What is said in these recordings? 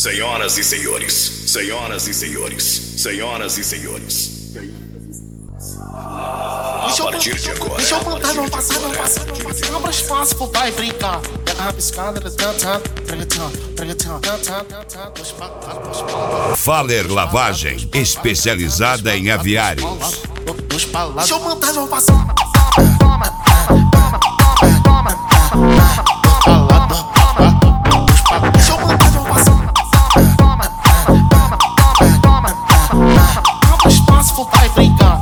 Senhoras e senhores, senhoras e senhores, senhoras e senhores. A partir de agora. Deixa eu mandar, não passar. Abra espaço pro pai brincar. Pega a piscada, Faller Lavagem, especializada em aviários. Deixa eu mandar, não passar. Abra espaço pro pai brincar.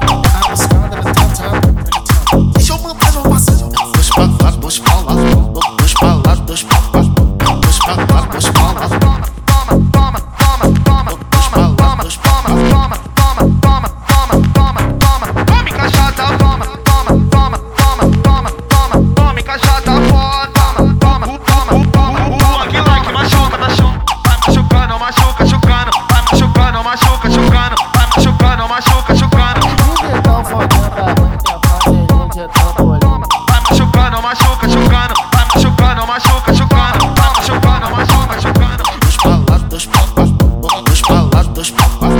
Deixa eu mandar, não passar. Dois pra lá, dois pra lá. Tome cachada, tome cachada foda. O Aguilike machuca, tá show. Vai machucando, machuca, chucando. Vai machucando, machuca, chucando. Vai machucando, machuca, chucando. Vai machucando, machuca, chucando. Vai machucando, machuca, chucando. Vai machucando, machuca, chucando. Dois pra lá, dois pra lá.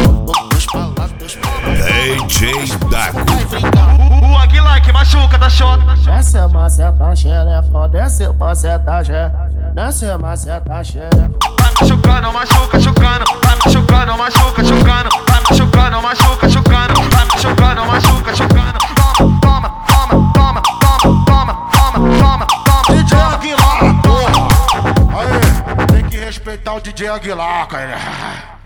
DJ Dago. O Aguilike machuca, tá show. Desce a maceta xerefa, desce a maceta xerefa, desce a maceta xerefa. Vai machucando, machuca, chucando. Vai machucando, machuca, chucando. Vai machucando, machuca, chucando. Vai machucando, machuca, chucando. Toma. DJ Aguilar, porra! Aí, tem que respeitar o DJ Aguilar, cara.